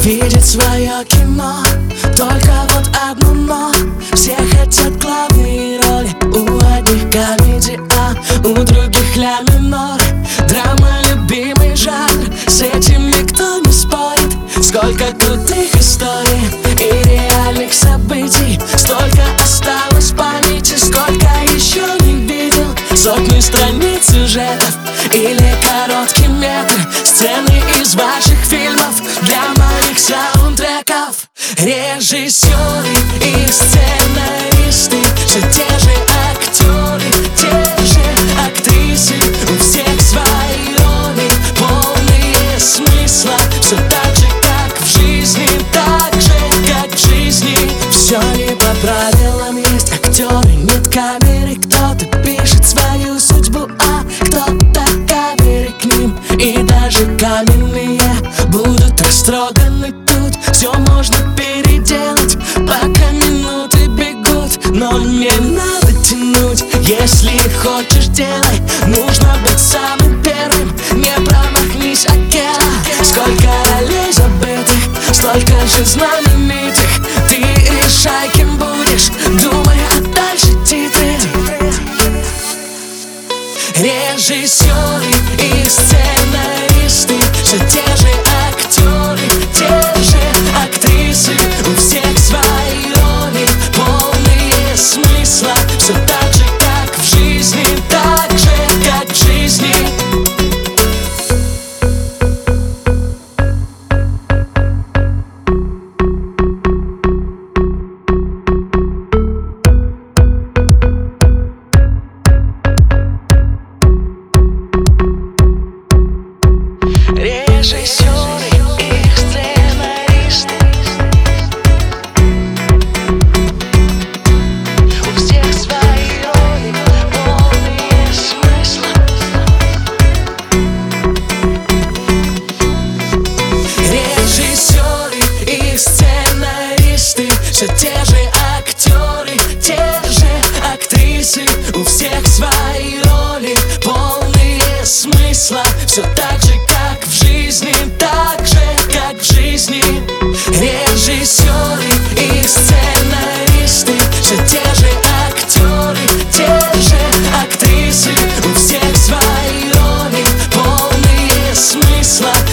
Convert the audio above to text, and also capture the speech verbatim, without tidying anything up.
видит свое кино, только вот одно но. Все хотят главные роли, у одних комедий А, у других ля минор. Драма — любимый жанр, с этим никто не спорит. Сколько крутых историй и реальных событий, столько осталось в памяти, сколько еще не видел. Сотни страниц сюжетов или короткий метр, сцены из ваших фильмов для моих саундтреков. Режиссеры и сценаристы, все те же актеры, те же актрисы, у всех свои роли, полные смысла. Все так же, как в жизни, так же, как в жизни. Все не по правилам, есть актеры, нет камеры. Кто-то пишет свою судьбу, а кто-то каверы к ним. И даже каменные будут растроганы тут. Все можно переделать, пока минуты бегут. Но не надо тянуть, если хочешь, делай. Нужно быть самым первым, не промахнись, океан. Сколько ролей забытых, столько же знаменитых. Ты решай, кем будешь, думай, а дальше титры. Режиссеры и сценаристы, все те же актеры, те же актрисы, у всех свои роли, полные смысла. Все так же, как в жизни, так же, как в жизни. Режиссеры и сценаристы, у всех свои роли, полные смысла. Режиссеры и сценаристы, все те же актеры, те же актрисы, у всех свои роли, полные смысла. Все так же, как в жизни, так же, как в жизни. Режиссеры и сценаристы, все те же актеры, те же актрисы, у всех свои роли, полные смысла.